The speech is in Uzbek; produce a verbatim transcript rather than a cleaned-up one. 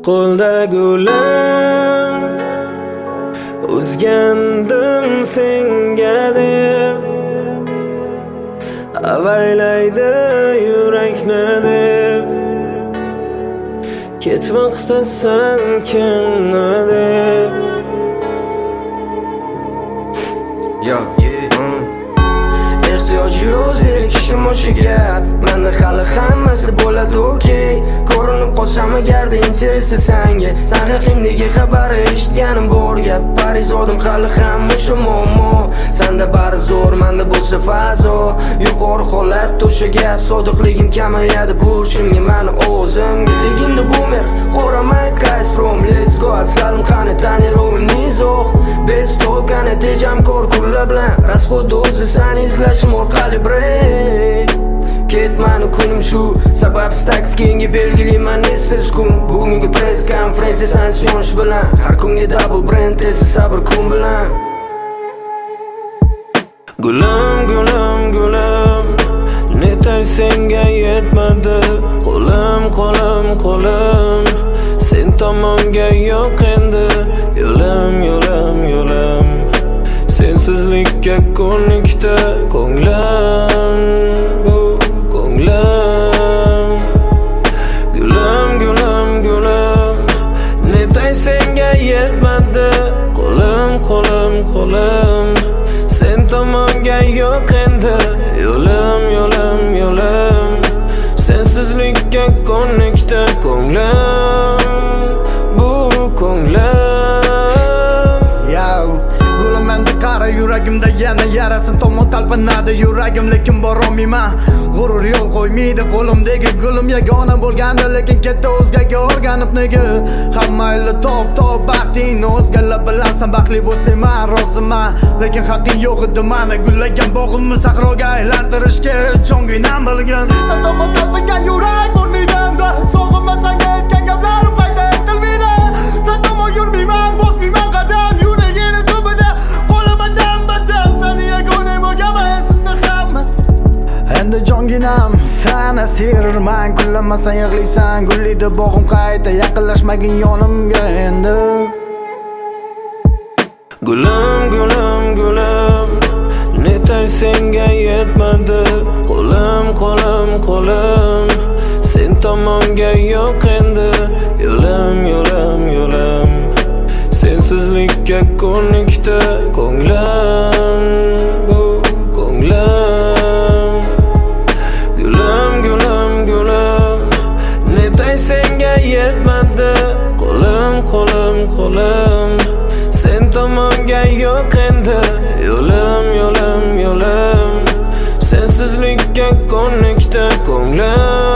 qo'lda gulim, uzgandim senga deb, avaylaydi yurakni deb, ketmoqdasan kimni deb. Yo, ehtiyoji yo'q zerikishim o'sha gap. Menda hali hammasi bo'ladi okey. Ko'rinib qolsam agarda interesi sanga, san haqingdagi xabari eshitganim bor gap. Parizodim hali ham o'sha muammo. Senda bari zo'r, menda bo'lsa fazo. Yuqori holat o'sha gap. Sodiqligim kamayadi burchimga mani o'zimga. Tegindi boomer, qo'ramay guys from let's go. Aslan qani tanirovim nizoq. Bez to'lqani tejam kor kulla bilan. Rasxod o'zi sani izlashim orqali break. Ketmani kunim shu, sababsiz taktikenga belgilayman esiz kun. Bugungi press konferensiya sanksiyon bilan, har kunga double brand esa sabr kun bilan. Gulim, gulim, gulim, netay senga yetmadi. Qo'lim, qo'lim, qo'lim, sen tomonga yo'q endi. Yo'lim, yo'lim, yo'lim, sensizlikka ko'nikdi ko'nglim, bu ko'nglim. Gulim, gulim, gulim, netay senga yetmadi. Qo'lim, qo'lim, qo'lim, sen tomonga yo'q endi. Yo'lim, yo'lim, yo'lim, sensizlikka ko'nikdi ko'nglim, bu ko'nglim. Yuragimda yana yarasin tomon talpinadi yuragim, lekin borolmayman. G'urur yo'l qo'ymaydi qo'limdagi gulim yagona bo'lganda, lekin katta o'zgaga o'rganib nega. Hammayli top top baxtingni o'zgalar bilasan, baxtli bo'lsang men roziman, lekin haqqing yo'q edi mani gullagan bog'imni sahroga aylantirishga jonginam bilgan. Sen tomon talpingan yurak bo'lmaydi, sog'inmasang aytgan gaplarim foyda etilmaydi. Sen tomon yurmayman, bosmayman qadam yuragini tubida. Endi jonginam sen asirman, kullamasang yig'laysan, gullida bog'im qayta yaqinlashmagin yonimga endi. Gulim, gulim, gulim, netay senga yetmadi. Qo'lim, qo'lim, qo'lim, sen tomonga yo'q endi. Yo'lim, yo'lim, yo'lim, sensizlikka ko'nikdi ko'nglim, bu ko'nglim. Gulim, gulim, gulim, netay senga yetmadi. Qo'lim, qo'lim, qo'lim, sen tomonga yo'q endi. Yo'lim, yo'lim, yo'lim, sensizlikka ko'nikdi ko'nglim.